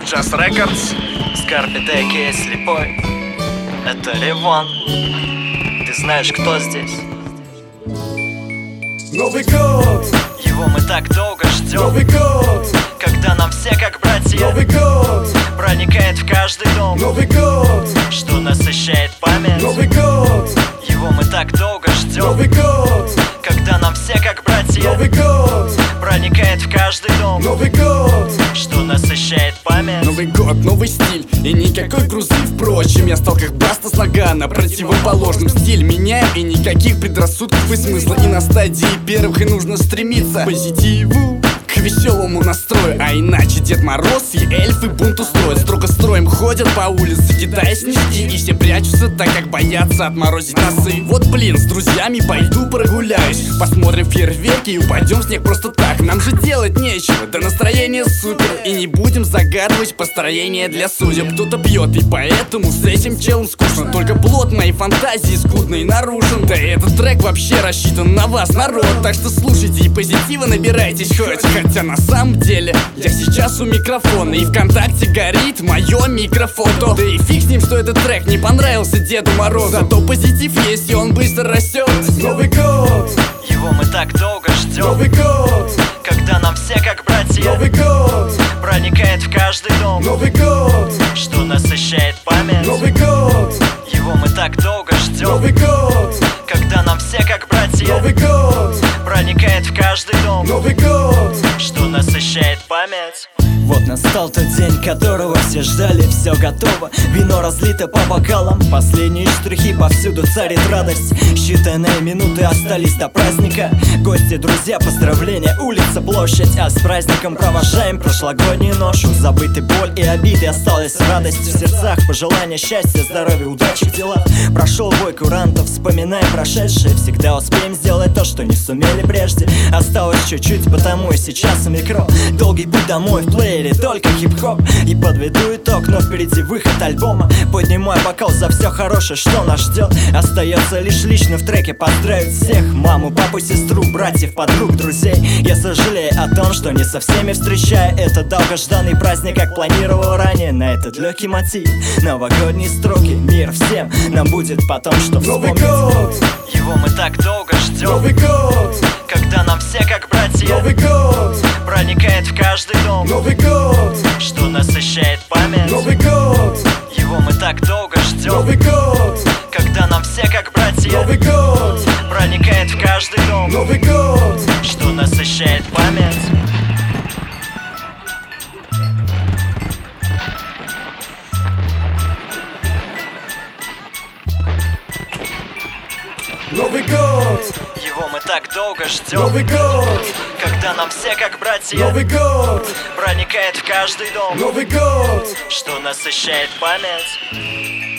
Def Jazz Records. Скарпет, а.к.а. Слепой. Это Ливон. Ты знаешь, кто здесь? Новый год, его мы так долго ждем. Новый год, когда нам все как братья. Новый год, проникает в каждый дом. Новый год, что насыщает память. Новый год, его мы так долго ждем. Новый год, когда нам все как братья. Новый год, проникает в каждый дом. Новый год, что насыщает память. Новый год, новый стиль и никакой грузы. Впрочем, я стал как Баста с Нагана, противоположным стиль меняем и никаких предрассудков и смысла. И на стадии первых и нужно стремиться к позитиву, к веселому настрою. А иначе Дед Мороз и эльфы бунт устроят. Строго строем ходят по улице, кидаясь нести, и все прячутся, так как боятся отморозить носы. Вот блин, с друзьями пойду прогуляюсь, посмотрим фейерверки и упадем в снег просто так. Нам же делать нечего, да настроение супер. И не будем загадывать построение для судеб. Кто-то пьет, и поэтому с этим челом скучно. Только плод моей фантазии скудно и нарушен. Да и этот трек вообще рассчитан на вас, народ. Так что слушайте и позитива набирайтесь хоть. Хотя на самом деле я сейчас у микрофона, и ВКонтакте горит мое микрофото. Да и фиг с ним, что этот трек не понравился Деду Морозу. Зато позитив есть, и он быстро растет. Новый год, его мы так долго ждем. Новый год, когда нам все как братья. Новый год, проникает в каждый дом. Новый год, что насыщает память. Новый год, его мы так долго ждем. Новый год, когда нам все как братья. Новый год, проникает в каждый дом. Новый год, что насыщает память. Вот настал тот день, которого все ждали, все готово. Вино разлито по бокалам, последние штрихи, повсюду царит радость. Считанные минуты остались до праздника. Гости, друзья, поздравления, улица, площадь. А с праздником провожаем прошлогоднюю ношу. Забыты боль и обиды, осталась радость в сердцах. Пожелания счастья, здоровья, удачи в делах. Прошел бой курантов, вспоминаем прошедшее. Всегда успеем сделать то, что не сумели прежде. Осталось чуть-чуть, потому и сейчас у микро. Долгий путь домой в плеере, только хип-хоп. И подведу итог, но впереди выход альбома. Поднимаю бокал за все хорошее, что нас ждет. Остается лишь лично в треке поздравить всех: маму, папу, сестру, братьев, подруг, друзей. Я сожалею о том, что не со всеми встречаю этот долгожданный праздник, как планировал ранее. На этот легкий мотив, новогодние строки. Мир всем, нам будет потом что Новый вспомнить. год, его мы так долго ждем. Новый год, когда нам все как братья. Новый год, проникает в каждый дом. Новый год, что насыщает память. Новый год, его мы так долго ждем. Новый год, когда нам все как братья. Новый год, проникает в каждый дом. Новый год, что насыщает память. Новый год, его мы так долго ждем. Новый год, когда нам все как братья. Новый год, проникает в каждый дом. Новый год, что насыщает память.